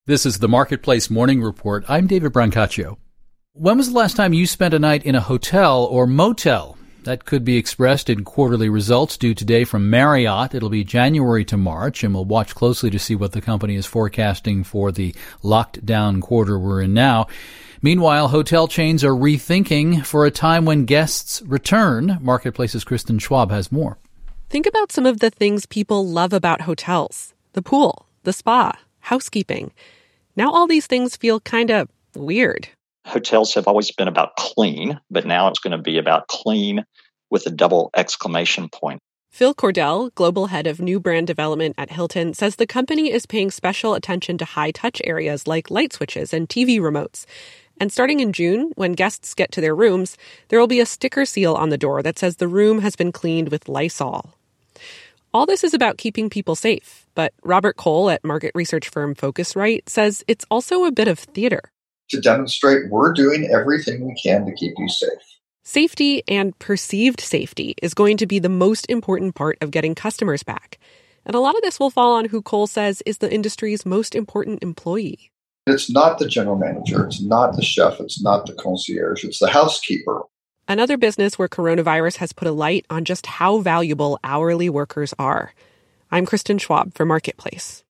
This is the Marketplace Morning Report. I'm David Brancaccio. When was the last time you spent a night in a hotel or motel? That could be expressed in quarterly results due today from Marriott. It'll be January to March, and we'll watch closely to see what the company is forecasting for the locked down quarter we're in now. Meanwhile, hotel chains are rethinking for a time when guests return. Marketplace's Kristen Schwab has more. Think about some of the things people love about hotels. The pool, the spa, housekeeping. Now all these things feel kind of weird. Hotels have always been about clean, but now it's going to be about clean with a double exclamation point. Phil Cordell, global head of new brand development at Hilton, says the company is paying special attention to high-touch areas like light switches and TV remotes. And starting in June, when guests get to their rooms, there will be a sticker seal on the door that says the room has been cleaned with Lysol. All this is about keeping people safe, but Robert Cole at market research firm Focusrite says it's also a bit of theater. To demonstrate we're doing everything we can to keep you safe. Safety and perceived safety is going to be the most important part of getting customers back. And a lot of this will fall on who Cole says is the industry's most important employee. It's not the general manager, it's not the chef, it's not the concierge, it's the housekeeper. Another business where coronavirus has put a light on just how valuable hourly workers are. I'm Kristen Schwab for Marketplace.